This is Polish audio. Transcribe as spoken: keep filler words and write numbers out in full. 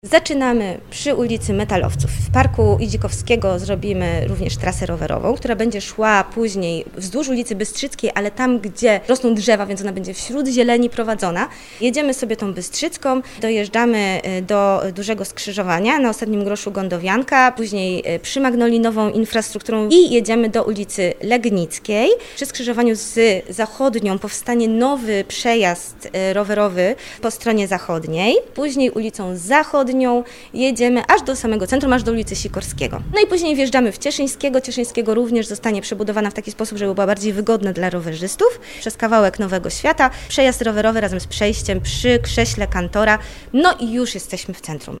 Zaczynamy przy ulicy Metalowców. W Parku Idzikowskiego zrobimy również trasę rowerową, która będzie szła później wzdłuż ulicy Bystrzyckiej, ale tam, gdzie rosną drzewa, więc ona będzie wśród zieleni prowadzona. Jedziemy sobie tą Bystrzycką, dojeżdżamy do dużego skrzyżowania, na ostatnim groszu Gondowianka, później przy Magnolinową infrastrukturą i jedziemy do ulicy Legnickiej. Przy skrzyżowaniu z zachodnią powstanie nowy przejazd rowerowy po stronie zachodniej, później ulicą zachodnią jedziemy aż do samego centrum, aż do ulicy Sikorskiego. No i później wjeżdżamy w Cieszyńskiego. Cieszyńskiego również zostanie przebudowana w taki sposób, żeby była bardziej wygodna dla rowerzystów. Przez kawałek Nowego Świata, przejazd rowerowy razem z przejściem przy krześle Kantora. No i już jesteśmy w centrum.